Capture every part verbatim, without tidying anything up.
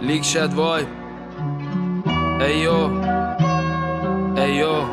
لیک شد وای ایو ایو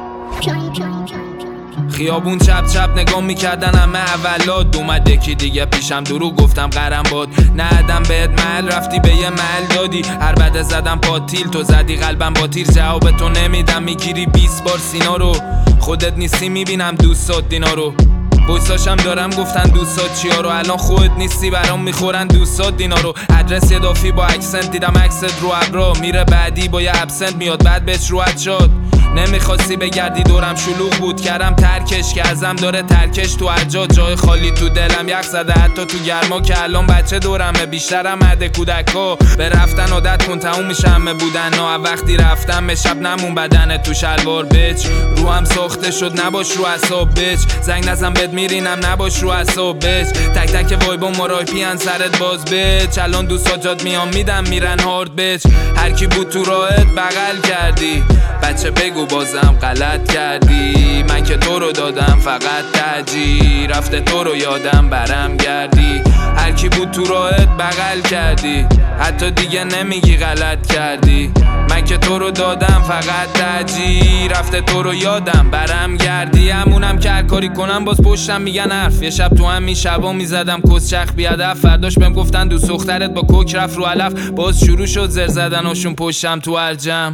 خیابون چپ چپ نگاه میکردن همه اولاد اومد یکی دیگه پیشم درو گفتم قرم باد ندم بهت محل رفتی به یه محل دادی هر بده زدم پاتیل تو زدی قلبم با تیر جواب تو نمیدم میگیری بیست بار سینا رو خودت نیستی میبینم دوستات دینا رو بویساشم دارم گفتن دوستات چیا رو الان خودت نیستی برام میخورن دوستات دینا رو ادرس اضافی با اکسنت دیدم عکست رو ابرا میره بعدی با یه ابسنت میاد بعد بهش روحت شد نمیخواستی بگردی دورم شلوغ بود کردم ترکش که ازم داره ترکش تو هر جا جای خالی تو دلم یخ زده حتی تو گرما که الان بچه دورمه بیشترم عده کودکا به رفتن عادت کن تموم میشه همه بودن نا وقتی رفتم به شب نمون بدنه تو شلوار بچ رو هم ساخته شد نباش رو اعصاب بچ زنگ نزن بد میرینم نباش رو اعصاب بچ تک تک وایبا مرایپی ان سرت باز بچ الان دوستا جات میام میدم میرن هارد بچ هر کی بود تو راهت بغل کردی بچه بگو بازم غلط کردی من که تو رو دادم فقط ترجیح رفته تو رو یادم برم گردی هر کی بود تو راهت بغل کردی حتی دیگه نمیگی غلط کردی من که تو رو دادم فقط ترجیح رفته تو رو یادم برم گردی همونم که هر کاری کنم باز پشتم میگن حرف یه شب تو همین شبا میزدم کس چخ بیادف فرداش بهم گفتن دوست دخترت با کوک رفت رو علف باز شروع شد زر زدناشون پشتم تو هر جمع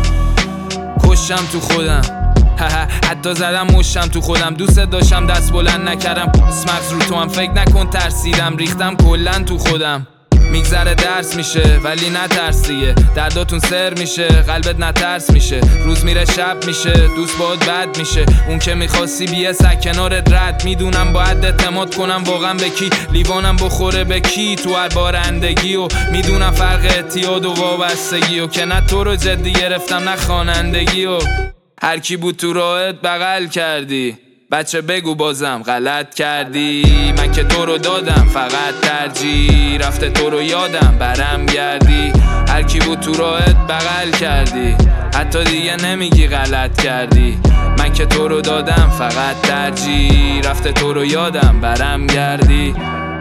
کشم تو خودم حتی زدم مشتم تو خودم دوست داشتم دست بلند نکردم مغز رو تو هم فکر نکن ترسیدم ریختم کلن تو خودم میگذره درس میشه ولی نترس دیگه درداتون سر میشه قلبت نترس میشه روز میره شب میشه دوست باهات بد میشه اون که میخواستی بیه سگ کنارت رد میدونم باید اعتماد کنم واقعا به کی لیوانم بخوره به کی تو هر بارندگی و میدونم فرق اعتیاد و وابستگی و که نه تو رو جدی گرفتم نه خوانندگی و هر کی بود تو راهت بغل کردی بچه بگو بازم غلط کردی من که تو رو دادم فقط ترجیح رفته تو رو یادم برم گردی هر کی بود تو راهت بغل کردی حتی دیگه نمیگی غلط کردی من که تو رو دادم فقط ترجیح رفته تو رو یادم برم گردی